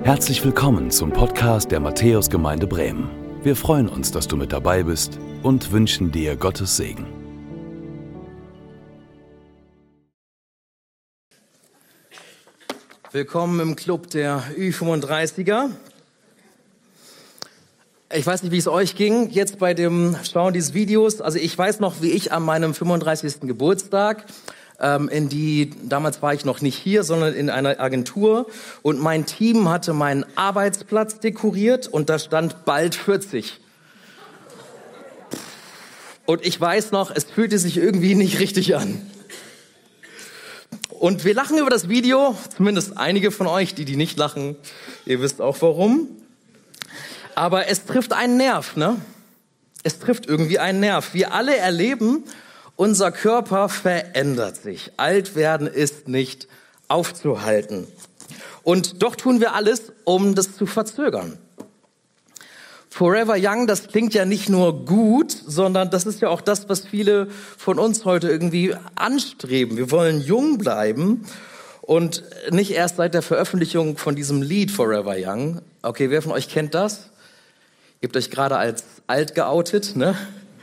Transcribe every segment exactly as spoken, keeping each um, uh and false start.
Herzlich willkommen zum Podcast der Matthäusgemeinde Bremen. Wir freuen uns, dass du mit dabei bist und wünschen dir Gottes Segen. Willkommen im Club der Ü fünfunddreißiger. Ich weiß nicht, wie es euch ging jetzt bei dem Schauen dieses Videos. Also ich weiß noch, wie ich an meinem fünfunddreißigsten Geburtstag ähm, in die, damals war ich noch nicht hier, sondern in einer Agentur, und mein Team hatte meinen Arbeitsplatz dekoriert und da stand bald vierzig. Und ich weiß noch, es fühlte sich irgendwie nicht richtig an. Und wir lachen über das Video, zumindest einige von euch, die, die nicht lachen, ihr wisst auch warum. Aber es trifft einen Nerv, ne? Es trifft irgendwie einen Nerv. Wir alle erleben, unser Körper verändert sich. Alt werden ist nicht aufzuhalten. Und doch tun wir alles, um das zu verzögern. Forever Young, das klingt ja nicht nur gut, sondern das ist ja auch das, was viele von uns heute irgendwie anstreben. Wir wollen jung bleiben und nicht erst seit der Veröffentlichung von diesem Lied Forever Young. Okay, wer von euch kennt das? Ihr habt euch gerade als alt geoutet, ne?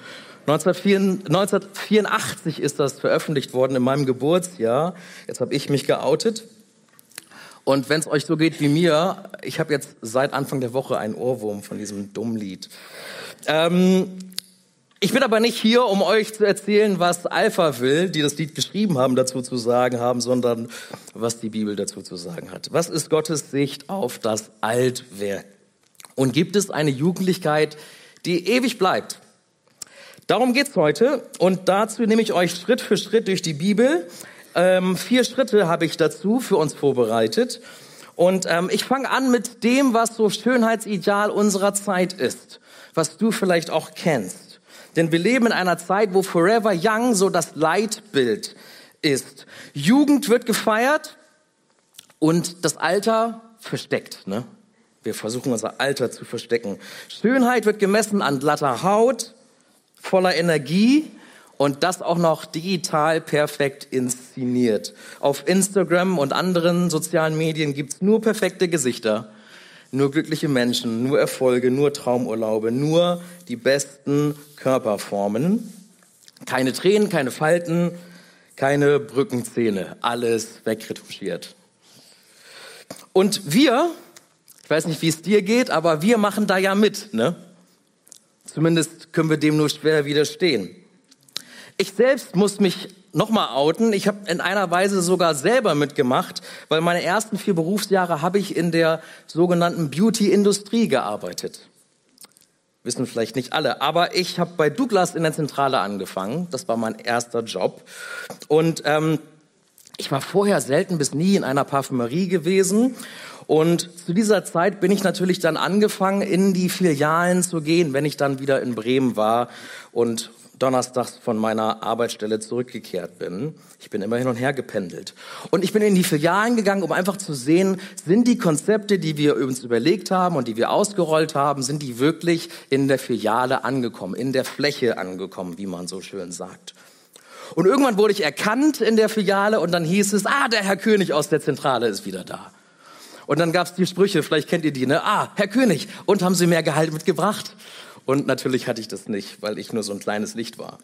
neunzehnhundertvierundachtzig ist das veröffentlicht worden in meinem Geburtsjahr. Jetzt habe ich mich geoutet. Und wenn es euch so geht wie mir, ich habe jetzt seit Anfang der Woche einen Ohrwurm von diesem dummen Lied. Ähm, ich bin aber nicht hier, um euch zu erzählen, was Alphaville, die das Lied geschrieben haben, dazu zu sagen haben, sondern was die Bibel dazu zu sagen hat. Was ist Gottes Sicht auf das Altwerden? Und gibt es eine Jugendlichkeit, die ewig bleibt? Darum geht's heute, und dazu nehme ich euch Schritt für Schritt durch die Bibel. Ähm, vier Schritte habe ich dazu für uns vorbereitet. Und ähm, ich fange an mit dem, was so Schönheitsideal unserer Zeit ist, was du vielleicht auch kennst. Denn wir leben in einer Zeit, wo Forever Young so das Leitbild ist. Jugend wird gefeiert und das Alter versteckt, ne? Wir versuchen unser Alter zu verstecken. Schönheit wird gemessen an glatter Haut, voller Energie und das auch noch digital perfekt inszeniert. Auf Instagram und anderen sozialen Medien gibt's nur perfekte Gesichter, nur glückliche Menschen, nur Erfolge, nur Traumurlaube, nur die besten Körperformen. Keine Tränen, keine Falten, keine Brückenzähne, alles wegretuschiert. Und wir, ich weiß nicht, wie es dir geht, aber wir machen da ja mit, ne? Zumindest können wir dem nur schwer widerstehen. Ich selbst muss mich nochmal outen. Ich habe in einer Weise sogar selber mitgemacht, weil meine ersten vier Berufsjahre habe ich in der sogenannten Beauty-Industrie gearbeitet. Wissen vielleicht nicht alle, aber ich habe bei Douglas in der Zentrale angefangen. Das war mein erster Job. Und ähm, ich war vorher selten bis nie in einer Parfümerie gewesen. Und zu dieser Zeit bin ich natürlich dann angefangen, in die Filialen zu gehen, wenn ich dann wieder in Bremen war und donnerstags von meiner Arbeitsstelle zurückgekehrt bin. Ich bin immer hin und her gependelt. Und ich bin in die Filialen gegangen, um einfach zu sehen, sind die Konzepte, die wir uns überlegt haben und die wir ausgerollt haben, sind die wirklich in der Filiale angekommen, in der Fläche angekommen, wie man so schön sagt. Und irgendwann wurde ich erkannt in der Filiale und dann hieß es, ah, der Herr König aus der Zentrale ist wieder da. Und dann gab's die Sprüche, vielleicht kennt ihr die, ne? Ah, Herr König, und haben Sie mehr Gehalt mitgebracht? Und natürlich hatte ich das nicht, weil ich nur so ein kleines Licht war.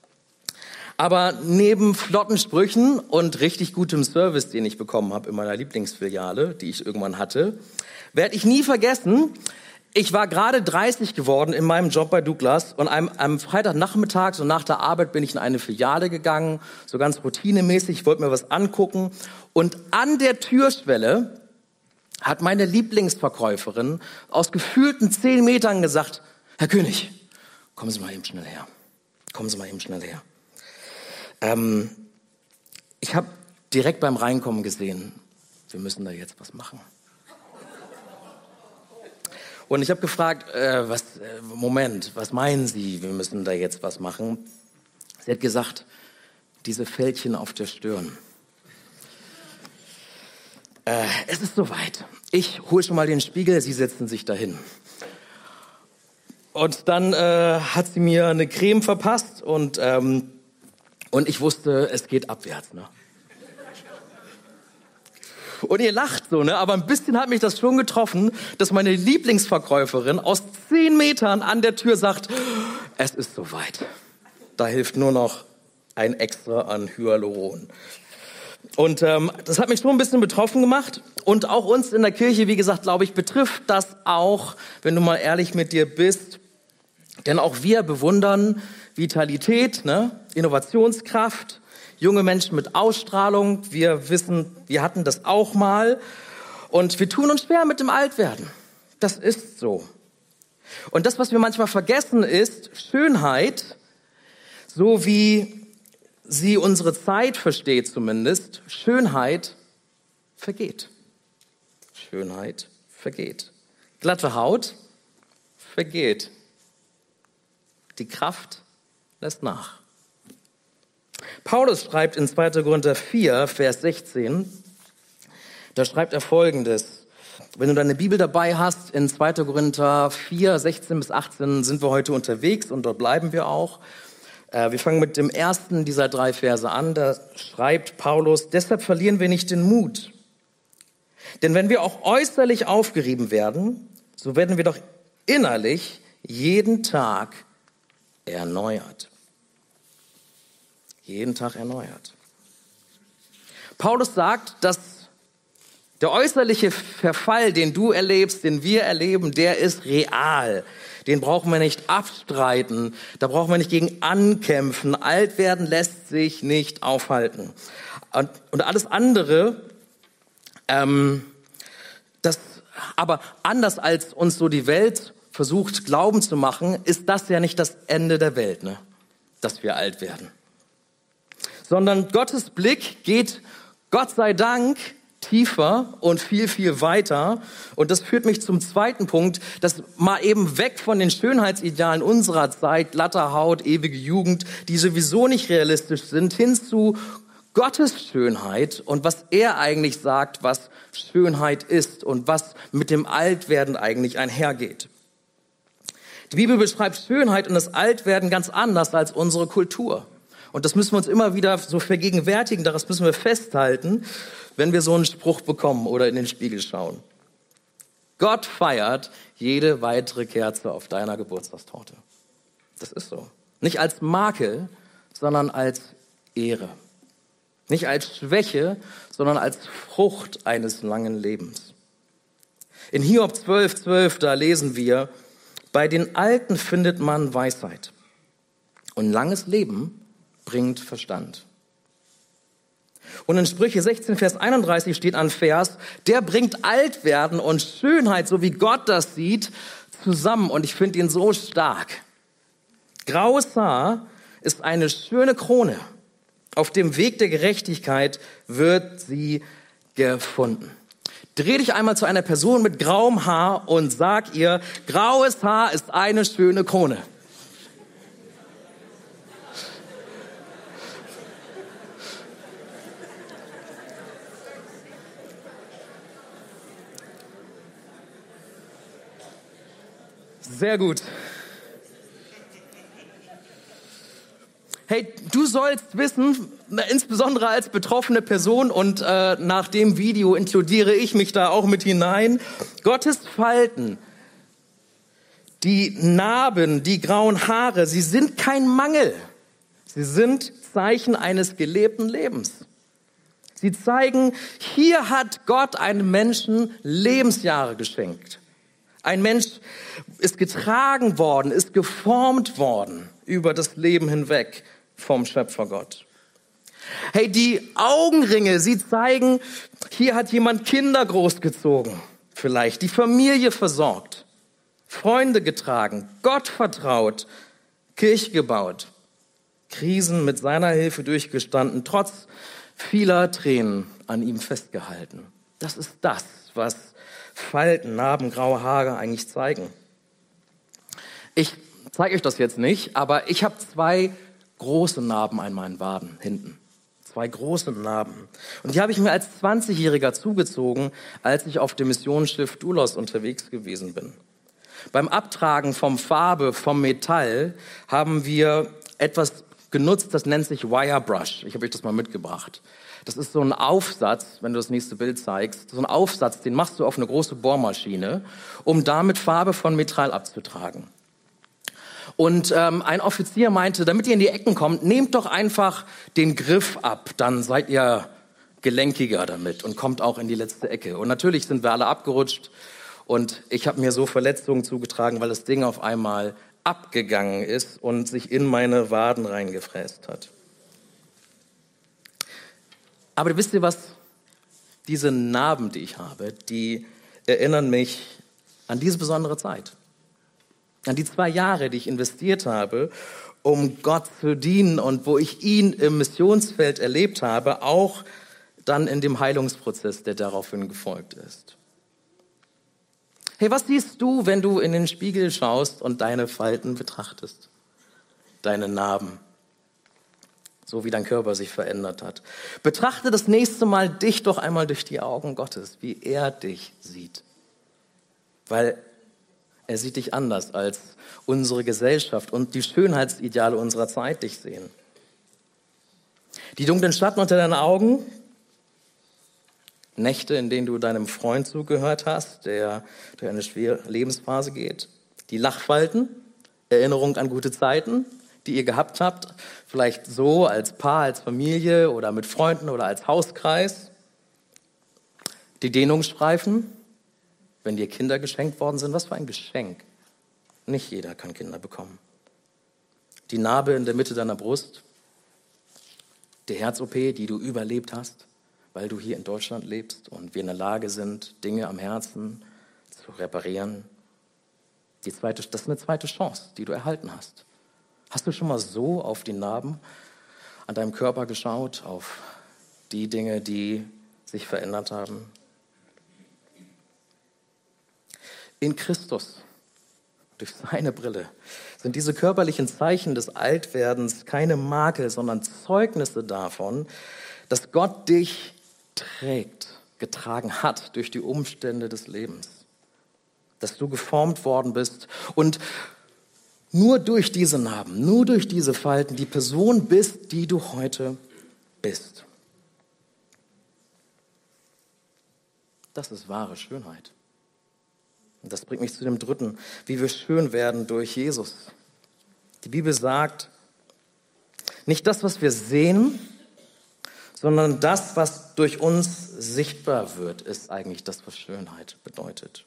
Aber neben flotten Sprüchen und richtig gutem Service, den ich bekommen habe in meiner Lieblingsfiliale, die ich irgendwann hatte, werde ich nie vergessen, ich war gerade dreißig geworden in meinem Job bei Douglas und am, am Freitagnachmittag, so nach der Arbeit, bin ich in eine Filiale gegangen, so ganz routinemäßig, ich wollte mir was angucken. Und an der Türschwelle hat meine Lieblingsverkäuferin aus gefühlten zehn Metern gesagt, Herr König, kommen Sie mal eben schnell her. Kommen Sie mal eben schnell her. Ähm, ich habe direkt beim Reinkommen gesehen, wir müssen da jetzt was machen. Und ich habe gefragt, äh, was, äh, Moment, was meinen Sie, wir müssen da jetzt was machen? Sie hat gesagt, diese Fältchen auf der Stirn. Äh, es ist soweit. Ich hole schon mal den Spiegel, Sie setzen sich dahin. Und dann äh, hat sie mir eine Creme verpasst und, ähm, und ich wusste, es geht abwärts. Ne? Und ihr lacht so, ne? Aber ein bisschen hat mich das schon getroffen, dass meine Lieblingsverkäuferin aus zehn Metern an der Tür sagt, es ist soweit. Da hilft nur noch ein Extra an Hyaluron. Und ähm, das hat mich schon ein bisschen betroffen gemacht. Und auch uns in der Kirche, wie gesagt, glaube ich, betrifft das auch, wenn du mal ehrlich mit dir bist. Denn auch wir bewundern Vitalität, ne? Innovationskraft, junge Menschen mit Ausstrahlung. Wir wissen, wir hatten das auch mal. Und wir tun uns schwer mit dem Altwerden. Das ist so. Und das, was wir manchmal vergessen, ist Schönheit, so wie sie unsere Zeit versteht zumindest. Schönheit vergeht. Schönheit vergeht. Glatte Haut vergeht. Die Kraft lässt nach. Paulus schreibt in zweiter Korinther vier, Vers sechzehn, da schreibt er Folgendes. Wenn du deine Bibel dabei hast, in zweiter Korinther vier, sechzehn bis achtzehn sind wir heute unterwegs und dort bleiben wir auch. Wir fangen mit dem ersten dieser drei Verse an. Da schreibt Paulus, deshalb verlieren wir nicht den Mut. Denn wenn wir auch äußerlich aufgerieben werden, so werden wir doch innerlich jeden Tag erneuert. Jeden Tag erneuert. Paulus sagt, dass der äußerliche Verfall, den du erlebst, den wir erleben, der ist real. Den brauchen wir nicht abstreiten, da brauchen wir nicht gegen ankämpfen. Alt werden lässt sich nicht aufhalten. Und, und alles andere, ähm, das, aber anders als uns so die Welt versucht glauben zu machen, ist das ja nicht das Ende der Welt, ne? Dass wir alt werden. Sondern Gottes Blick geht, Gott sei Dank, tiefer und viel, viel weiter. Und das führt mich zum zweiten Punkt, dass mal eben weg von den Schönheitsidealen unserer Zeit, glatte Haut, ewige Jugend, die sowieso nicht realistisch sind, hin zu Gottes Schönheit und was er eigentlich sagt, was Schönheit ist und was mit dem Altwerden eigentlich einhergeht. Die Bibel beschreibt Schönheit und das Altwerden ganz anders als unsere Kultur. Und das müssen wir uns immer wieder so vergegenwärtigen, das müssen wir festhalten, wenn wir so einen Spruch bekommen oder in den Spiegel schauen. Gott feiert jede weitere Kerze auf deiner Geburtstagstorte. Das ist so. Nicht als Makel, sondern als Ehre. Nicht als Schwäche, sondern als Frucht eines langen Lebens. In Hiob zwölf, zwölf, da lesen wir, bei den Alten findet man Weisheit und langes Leben bringt Verstand. Und in Sprüche sechzehn, Vers einunddreißig steht ein Vers, der bringt Altwerden und Schönheit, so wie Gott das sieht, zusammen. Und ich finde ihn so stark. Graues Haar ist eine schöne Krone. Auf dem Weg der Gerechtigkeit wird sie gefunden. Dreh dich einmal zu einer Person mit grauem Haar und sag ihr, graues Haar ist eine schöne Krone. Sehr gut. Hey, du sollst wissen, insbesondere als betroffene Person und äh, nach dem Video inkludiere ich mich da auch mit hinein, Gottes Falten, die Narben, die grauen Haare, sie sind kein Mangel. Sie sind Zeichen eines gelebten Lebens. Sie zeigen, hier hat Gott einem Menschen Lebensjahre geschenkt. Ein Mensch ist getragen worden, ist geformt worden über das Leben hinweg vom Schöpfer Gott. Hey, die Augenringe, sie zeigen, hier hat jemand Kinder großgezogen, vielleicht die Familie versorgt, Freunde getragen, Gott vertraut, Kirche gebaut, Krisen mit seiner Hilfe durchgestanden, trotz vieler Tränen an ihm festgehalten. Das ist das, was Falten, Narben, graue Haare eigentlich zeigen. Ich zeige euch das jetzt nicht, aber ich habe zwei große Narben an meinen Waden hinten. Zwei große Narben. Und die habe ich mir als zwanzigjähriger zugezogen, als ich auf dem Missionsschiff Doulos unterwegs gewesen bin. Beim Abtragen vom Farbe, vom Metall, haben wir etwas genutzt, das nennt sich Wirebrush. Ich habe euch das mal mitgebracht. Das ist so ein Aufsatz, wenn du das nächste Bild zeigst, so ein Aufsatz, den machst du auf eine große Bohrmaschine, um damit Farbe von Metall abzutragen. Und ähm, ein Offizier meinte, damit ihr in die Ecken kommt, nehmt doch einfach den Griff ab, dann seid ihr gelenkiger damit und kommt auch in die letzte Ecke. Und natürlich sind wir alle abgerutscht und ich habe mir so Verletzungen zugetragen, weil das Ding auf einmal abgegangen ist und sich in meine Waden reingefräst hat. Aber wisst ihr was? Diese Narben, die ich habe, die erinnern mich an diese besondere Zeit. An die zwei Jahre, die ich investiert habe, um Gott zu dienen und wo ich ihn im Missionsfeld erlebt habe, auch dann in dem Heilungsprozess, der daraufhin gefolgt ist. Hey, was siehst du, wenn du in den Spiegel schaust und deine Falten betrachtest? Deine Narben. So wie dein Körper sich verändert hat. Betrachte das nächste Mal dich doch einmal durch die Augen Gottes, wie er dich sieht. Weil er sieht dich anders, als unsere Gesellschaft und die Schönheitsideale unserer Zeit dich sehen. Die dunklen Schatten unter deinen Augen, Nächte, in denen du deinem Freund zugehört hast, der durch eine schwere Lebensphase geht. Die Lachfalten, Erinnerung an gute Zeiten, die ihr gehabt habt, vielleicht so als Paar, als Familie oder mit Freunden oder als Hauskreis. Die Dehnungsstreifen, wenn dir Kinder geschenkt worden sind, was für ein Geschenk. Nicht jeder kann Kinder bekommen. Die Narbe in der Mitte deiner Brust, die Herz-O P, die du überlebt hast, weil du hier in Deutschland lebst und wir in der Lage sind, Dinge am Herzen zu reparieren. Die zweite, das ist eine zweite Chance, die du erhalten hast. Hast du schon mal so auf die Narben an deinem Körper geschaut, auf die Dinge, die sich verändert haben? In Christus, durch seine Brille, sind diese körperlichen Zeichen des Altwerdens keine Makel, sondern Zeugnisse davon, dass Gott dich trägt, getragen hat durch die Umstände des Lebens. Dass du geformt worden bist und nur durch diese Narben, nur durch diese Falten die Person bist, die du heute bist. Das ist wahre Schönheit. Und das bringt mich zu dem dritten, wie wir schön werden durch Jesus. Die Bibel sagt, nicht das, was wir sehen, sondern das, was durch uns sichtbar wird, ist eigentlich das, was Schönheit bedeutet.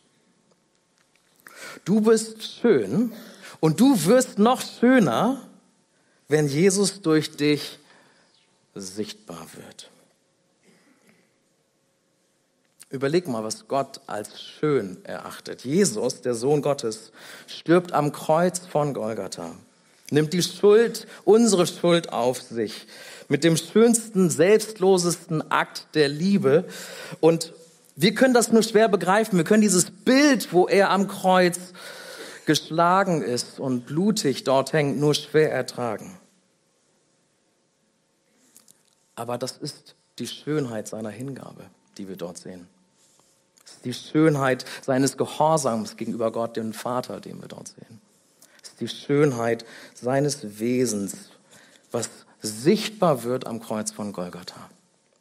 Du bist schön und du wirst noch schöner, wenn Jesus durch dich sichtbar wird. Überleg mal, was Gott als schön erachtet. Jesus, der Sohn Gottes, stirbt am Kreuz von Golgatha, nimmt die Schuld, unsere Schuld auf sich, mit dem schönsten, selbstlosesten Akt der Liebe. Und wir können das nur schwer begreifen. Wir können dieses Bild, wo er am Kreuz geschlagen ist und blutig dort hängt, nur schwer ertragen. Aber das ist die Schönheit seiner Hingabe, die wir dort sehen. Das ist die Schönheit seines Gehorsams gegenüber Gott, dem Vater, den wir dort sehen. Das ist die Schönheit seines Wesens, was sichtbar wird am Kreuz von Golgatha.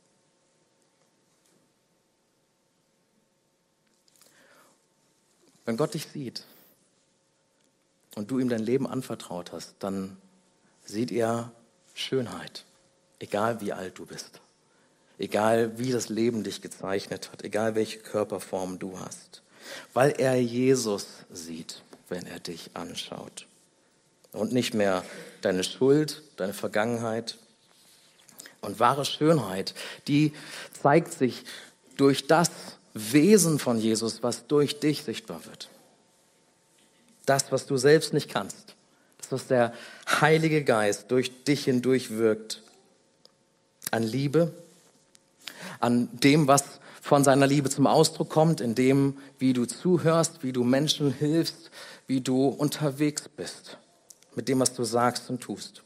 Wenn Gott dich sieht und du ihm dein Leben anvertraut hast, dann sieht er Schönheit, egal wie alt du bist, egal wie das Leben dich gezeichnet hat, egal welche Körperform du hast, weil er Jesus sieht, wenn er dich anschaut. Und nicht mehr deine Schuld, deine Vergangenheit. Und wahre Schönheit, die zeigt sich durch das Wesen von Jesus, was durch dich sichtbar wird. Das, was du selbst nicht kannst. Das, was der Heilige Geist durch dich hindurch wirkt. An Liebe, an dem, was von seiner Liebe zum Ausdruck kommt, in dem, wie du zuhörst, wie du Menschen hilfst, wie du unterwegs bist. Mit dem, was du sagst und tust.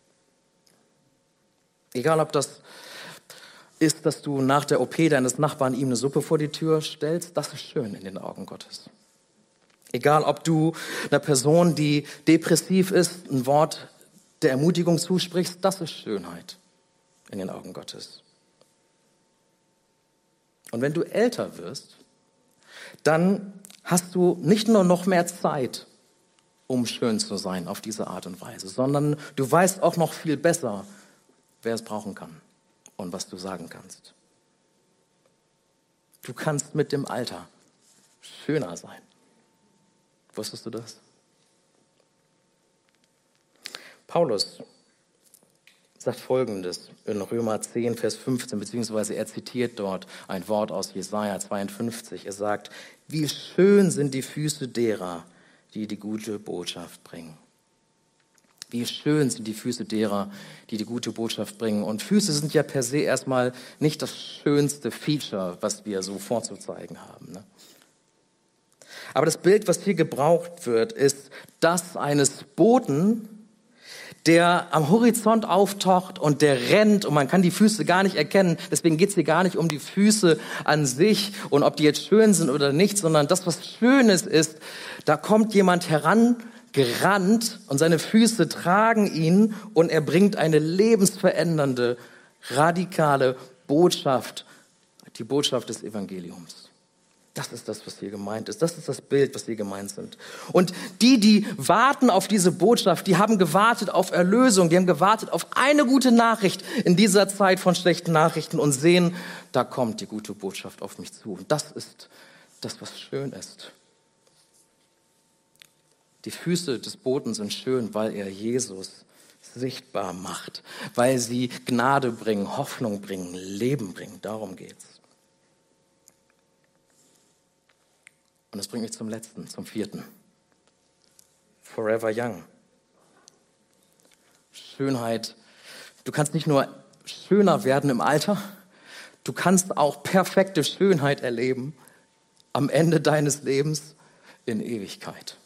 Egal, ob das ist, dass du nach der O P deines Nachbarn ihm eine Suppe vor die Tür stellst, das ist schön in den Augen Gottes. Egal, ob du einer Person, die depressiv ist, ein Wort der Ermutigung zusprichst, das ist Schönheit in den Augen Gottes. Und wenn du älter wirst, dann hast du nicht nur noch mehr Zeit, um schön zu sein auf diese Art und Weise, sondern du weißt auch noch viel besser, wer es brauchen kann und was du sagen kannst. Du kannst mit dem Alter schöner sein. Wusstest du das? Paulus sagt Folgendes in Römer zehn, Vers fünfzehn, beziehungsweise er zitiert dort ein Wort aus Jesaja zweiundfünfzig. Er sagt, wie schön sind die Füße derer, die die gute Botschaft bringen. Wie schön sind die Füße derer, die die gute Botschaft bringen. Und Füße sind ja per se erstmal nicht das schönste Feature, was wir so vorzuzeigen haben, ne? Aber das Bild, was hier gebraucht wird, ist das eines Boten, der am Horizont auftaucht und der rennt und man kann die Füße gar nicht erkennen. Deswegen geht es hier gar nicht um die Füße an sich und ob die jetzt schön sind oder nicht, sondern das, was Schönes ist, da kommt jemand herangerannt und seine Füße tragen ihn und er bringt eine lebensverändernde, radikale Botschaft, die Botschaft des Evangeliums. Das ist das, was hier gemeint ist. Das ist das Bild, was hier gemeint sind. Und die, die warten auf diese Botschaft, die haben gewartet auf Erlösung, die haben gewartet auf eine gute Nachricht in dieser Zeit von schlechten Nachrichten und sehen, da kommt die gute Botschaft auf mich zu. Und das ist das, was schön ist. Die Füße des Boten sind schön, weil er Jesus sichtbar macht, weil sie Gnade bringen, Hoffnung bringen, Leben bringen. Darum geht's. Und das bringt mich zum letzten, zum vierten. Forever young. Schönheit. Du kannst nicht nur schöner werden im Alter, du kannst auch perfekte Schönheit erleben am Ende deines Lebens in Ewigkeit.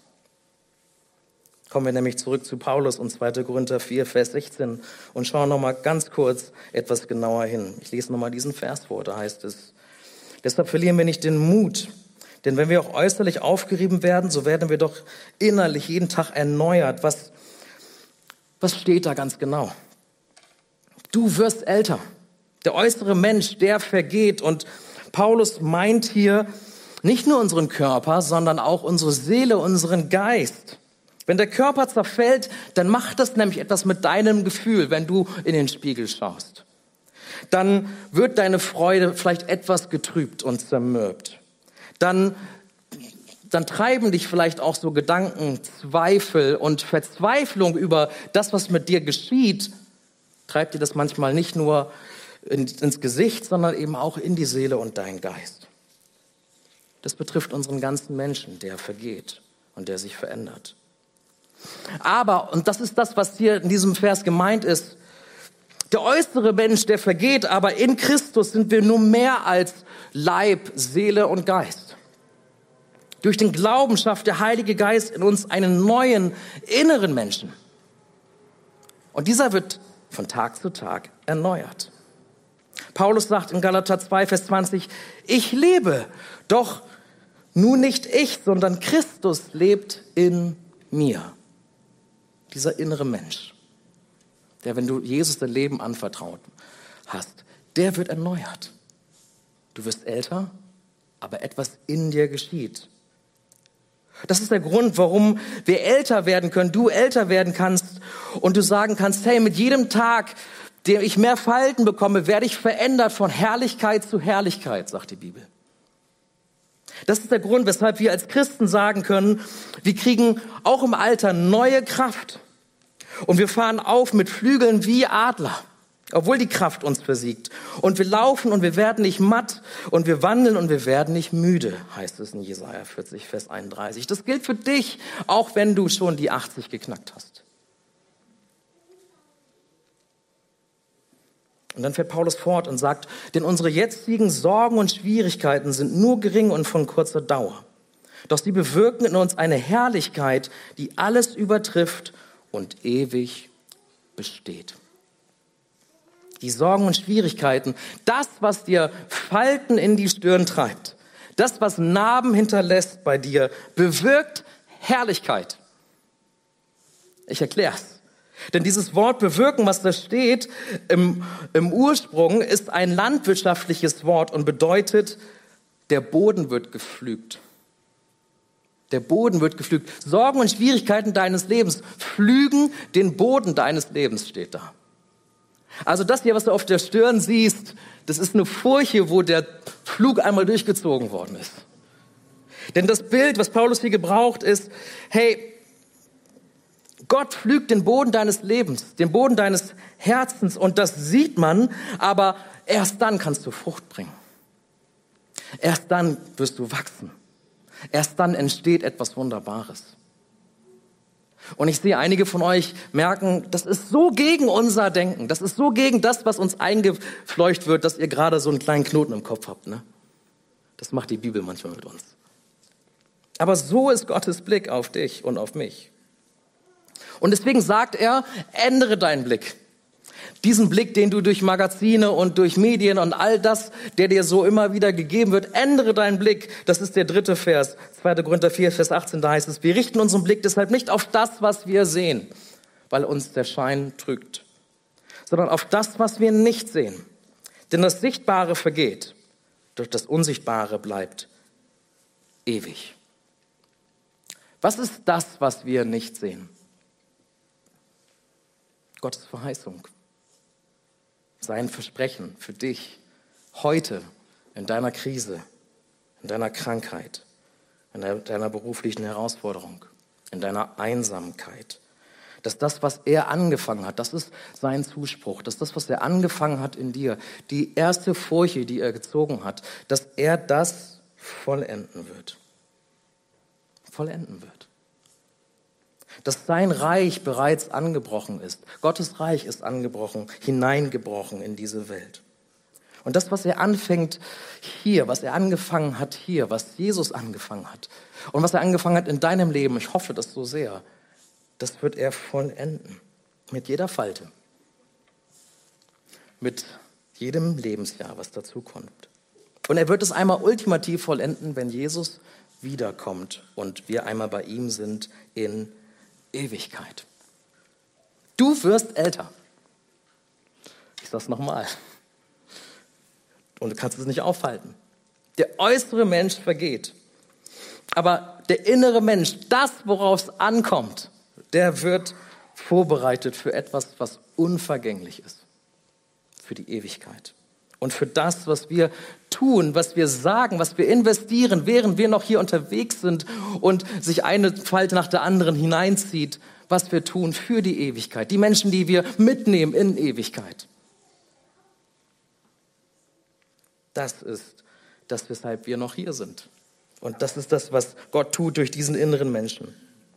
Kommen wir nämlich zurück zu Paulus und zweiter Korinther vier, Vers sechzehn und schauen nochmal ganz kurz etwas genauer hin. Ich lese nochmal diesen Vers vor, da heißt es, deshalb verlieren wir nicht den Mut. Denn wenn wir auch äußerlich aufgerieben werden, so werden wir doch innerlich jeden Tag erneuert. Was, was steht da ganz genau? Du wirst älter. Der äußere Mensch, der vergeht. Und Paulus meint hier nicht nur unseren Körper, sondern auch unsere Seele, unseren Geist. Wenn der Körper zerfällt, dann macht das nämlich etwas mit deinem Gefühl, wenn du in den Spiegel schaust. Dann wird deine Freude vielleicht etwas getrübt und zermürbt. Dann, dann treiben dich vielleicht auch so Gedanken, Zweifel und Verzweiflung über das, was mit dir geschieht, treibt dir das manchmal nicht nur in, ins Gesicht, sondern eben auch in die Seele und deinen Geist. Das betrifft unseren ganzen Menschen, der vergeht und der sich verändert. Aber, und das ist das, was hier in diesem Vers gemeint ist, der äußere Mensch, der vergeht, aber in Christus sind wir nur mehr als Leib, Seele und Geist. Durch den Glauben schafft der Heilige Geist in uns einen neuen inneren Menschen. Und dieser wird von Tag zu Tag erneuert. Paulus sagt in Galater zwei, Vers zwanzig, ich lebe, doch nun nicht ich, sondern Christus lebt in mir. Dieser innere Mensch, der, wenn du Jesus dein Leben anvertraut hast, der wird erneuert. Du wirst älter, aber etwas in dir geschieht. Das ist der Grund, warum wir älter werden können, du älter werden kannst und du sagen kannst, hey, mit jedem Tag, dem ich mehr Falten bekomme, werde ich verändert von Herrlichkeit zu Herrlichkeit, sagt die Bibel. Das ist der Grund, weshalb wir als Christen sagen können, wir kriegen auch im Alter neue Kraft und wir fahren auf mit Flügeln wie Adler. Obwohl die Kraft uns versiegt. Und wir laufen und wir werden nicht matt und wir wandeln und wir werden nicht müde, heißt es in Jesaja vierzig, Vers einunddreißig. Das gilt für dich, auch wenn du schon die achtzig geknackt hast. Und dann fährt Paulus fort und sagt, denn unsere jetzigen Sorgen und Schwierigkeiten sind nur gering und von kurzer Dauer. Doch sie bewirken in uns eine Herrlichkeit, die alles übertrifft und ewig besteht. Die Sorgen und Schwierigkeiten, das, was dir Falten in die Stirn treibt, das, was Narben hinterlässt bei dir, bewirkt Herrlichkeit. Ich erkläre es. Denn dieses Wort bewirken, was da steht, im, im Ursprung ist ein landwirtschaftliches Wort und bedeutet, der Boden wird gepflügt. Der Boden wird gepflügt. Sorgen und Schwierigkeiten deines Lebens pflügen den Boden deines Lebens, steht da. Also das hier, was du auf der Stirn siehst, das ist eine Furche, wo der Pflug einmal durchgezogen worden ist. Denn das Bild, was Paulus hier gebraucht, ist, hey, Gott pflügt den Boden deines Lebens, den Boden deines Herzens, und das sieht man, aber erst dann kannst du Frucht bringen. Erst dann wirst du wachsen. Erst dann entsteht etwas Wunderbares. Und ich sehe, einige von euch merken, das ist so gegen unser Denken, das ist so gegen das, was uns eingefleucht wird, dass ihr gerade so einen kleinen Knoten im Kopf habt. Ne? Das macht die Bibel manchmal mit uns. Aber so ist Gottes Blick auf dich und auf mich. Und deswegen sagt er, ändere deinen Blick. Diesen Blick, den du durch Magazine und durch Medien und all das, der dir so immer wieder gegeben wird, ändere deinen Blick. Das ist der dritte Vers, zweiter Korinther vier, Vers achtzehn, da heißt es, wir richten unseren Blick deshalb nicht auf das, was wir sehen, weil uns der Schein trügt, sondern auf das, was wir nicht sehen. Denn das Sichtbare vergeht, doch das Unsichtbare bleibt ewig. Was ist das, was wir nicht sehen? Gottes Verheißung. Sein Versprechen für dich heute in deiner Krise, in deiner Krankheit, in deiner beruflichen Herausforderung, in deiner Einsamkeit. Dass das, was er angefangen hat, das ist sein Zuspruch, dass das, was er angefangen hat in dir, die erste Furche, die er gezogen hat, dass er das vollenden wird. Vollenden wird. Dass sein Reich bereits angebrochen ist. Gottes Reich ist angebrochen, hineingebrochen in diese Welt. Und das, was er anfängt hier, was er angefangen hat hier, was Jesus angefangen hat und was er angefangen hat in deinem Leben, ich hoffe das so sehr, das wird er vollenden. Mit jeder Falte. Mit jedem Lebensjahr, was dazu kommt. Und er wird es einmal ultimativ vollenden, wenn Jesus wiederkommt und wir einmal bei ihm sind in Ewigkeit. Du wirst älter. Ich sag's nochmal. Und du kannst es nicht aufhalten. Der äußere Mensch vergeht. Aber der innere Mensch, das, worauf es ankommt, der wird vorbereitet für etwas, was unvergänglich ist. Für die Ewigkeit. Und für das, was wir tun, was wir sagen, was wir investieren, während wir noch hier unterwegs sind und sich eine Falte nach der anderen hineinzieht, was wir tun für die Ewigkeit. Die Menschen, die wir mitnehmen in Ewigkeit. Das ist das, weshalb wir noch hier sind. Und das ist das, was Gott tut durch diesen inneren Menschen.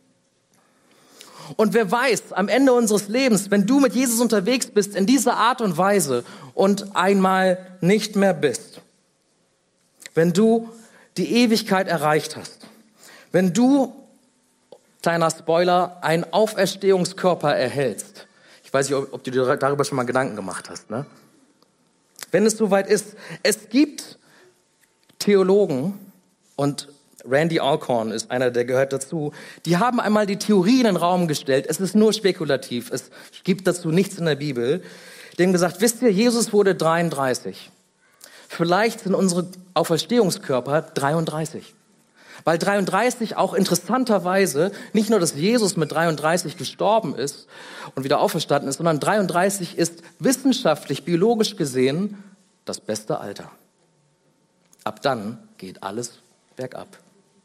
Und wer weiß, am Ende unseres Lebens, wenn du mit Jesus unterwegs bist, in dieser Art und Weise und einmal nicht mehr bist, wenn du die Ewigkeit erreicht hast, wenn du, kleiner Spoiler, einen Auferstehungskörper erhältst, ich weiß nicht, ob du dir darüber schon mal Gedanken gemacht hast, ne? Wenn es soweit ist, es gibt Theologen und Randy Alcorn ist einer, der gehört dazu. Die haben einmal die Theorie in den Raum gestellt. Es ist nur spekulativ. Es gibt dazu nichts in der Bibel. Die haben gesagt, wisst ihr, Jesus wurde dreiunddreißig. Vielleicht sind unsere Auferstehungskörper dreiunddreißig. Weil dreiunddreißig auch interessanterweise nicht nur, dass Jesus mit dreiunddreißig gestorben ist und wieder auferstanden ist, sondern dreiunddreißig ist wissenschaftlich, biologisch gesehen das beste Alter. Ab dann geht alles bergab.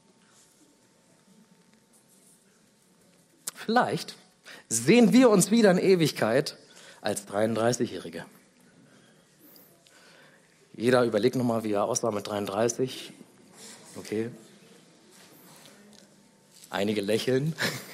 Vielleicht sehen wir uns wieder in Ewigkeit als dreiunddreißigjährige. Jeder überlegt nochmal, wie er aussah mit dreiunddreißig. Okay. Einige lächeln.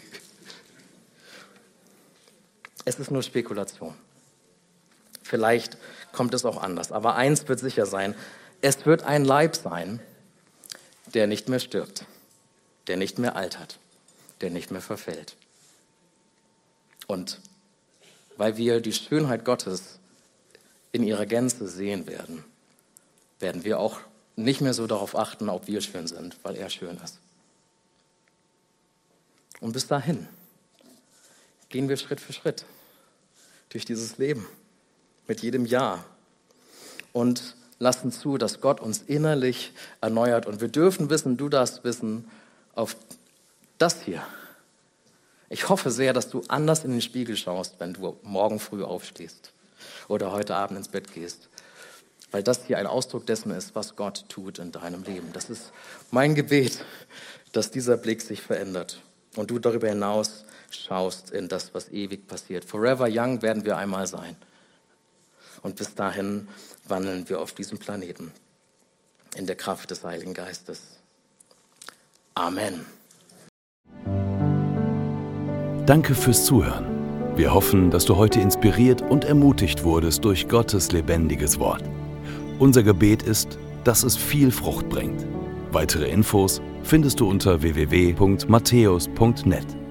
Es ist nur Spekulation. Vielleicht kommt es auch anders. Aber eins wird sicher sein, es wird ein Leib sein, der nicht mehr stirbt, der nicht mehr altert, der nicht mehr verfällt. Und weil wir die Schönheit Gottes in ihrer Gänze sehen werden, werden wir auch nicht mehr so darauf achten, ob wir schön sind, weil er schön ist. Und bis dahin gehen wir Schritt für Schritt durch dieses Leben, mit jedem Jahr. Und lassen zu, dass Gott uns innerlich erneuert. Und wir dürfen wissen, du darfst wissen, auf das hier. Ich hoffe sehr, dass du anders in den Spiegel schaust, wenn du morgen früh aufstehst oder heute Abend ins Bett gehst. Weil das hier ein Ausdruck dessen ist, was Gott tut in deinem Leben. Das ist mein Gebet, dass dieser Blick sich verändert und du darüber hinaus schaust in das, was ewig passiert. Forever young werden wir einmal sein. Und bis dahin wandeln wir auf diesem Planeten in der Kraft des Heiligen Geistes. Amen. Danke fürs Zuhören. Wir hoffen, dass du heute inspiriert und ermutigt wurdest durch Gottes lebendiges Wort. Unser Gebet ist, dass es viel Frucht bringt. Weitere Infos findest du unter w w w punkt matthäus punkt net.